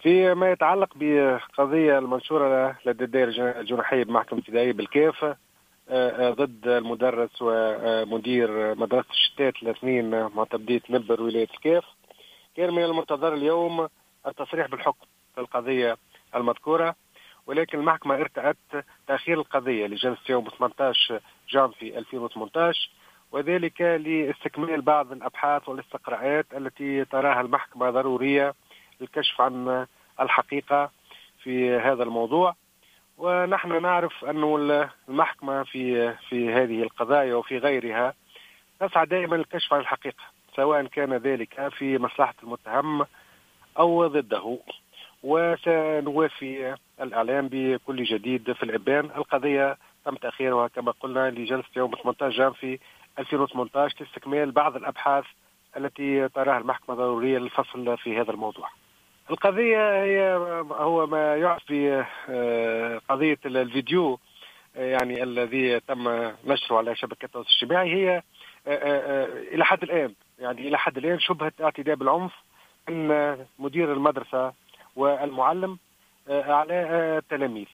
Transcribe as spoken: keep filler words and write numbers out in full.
فيما يتعلق بقضية المنشورة لدى الدائرة الجنحية بمحكمة ابتدائية بالكيف ضد المدرس ومدير مدرسة الشتات الاثنين معتمدية نبر ولاية الكيف، كان من المنتظر اليوم التصريح بالحكم في القضية المذكورة، ولكن المحكمة ارتأت تأخير القضية لجلسة يوم ثمانية عشر جانفي ألفين وثمانية عشر، وذلك لاستكمال بعض الأبحاث والاستقراءات التي تراها المحكمة ضرورية للكشف عن الحقيقة في هذا الموضوع. ونحن نعرف أن المحكمة في في هذه القضايا وفي غيرها تسعى دائما للكشف عن الحقيقة، سواء كان ذلك في مصلحة المتهم أو ضده، وسنوافي الإعلام بكل جديد في الإبان. القضية تم تأخيرها كما قلنا لجلسة يوم ثمانية عشر جانفي ألفين وثمانية عشر لاستكمال بعض الأبحاث التي تراها المحكمة ضرورية للفصل في هذا الموضوع. القضية هي هو ما يعرف بقضية الفيديو يعني الذي تم نشره على شبكة التواصل الاجتماعي، هي إلى حد الآن يعني إلى حد الآن شبهة اعتداء بالعنف من مدير المدرسة والمعلم على التلاميذ.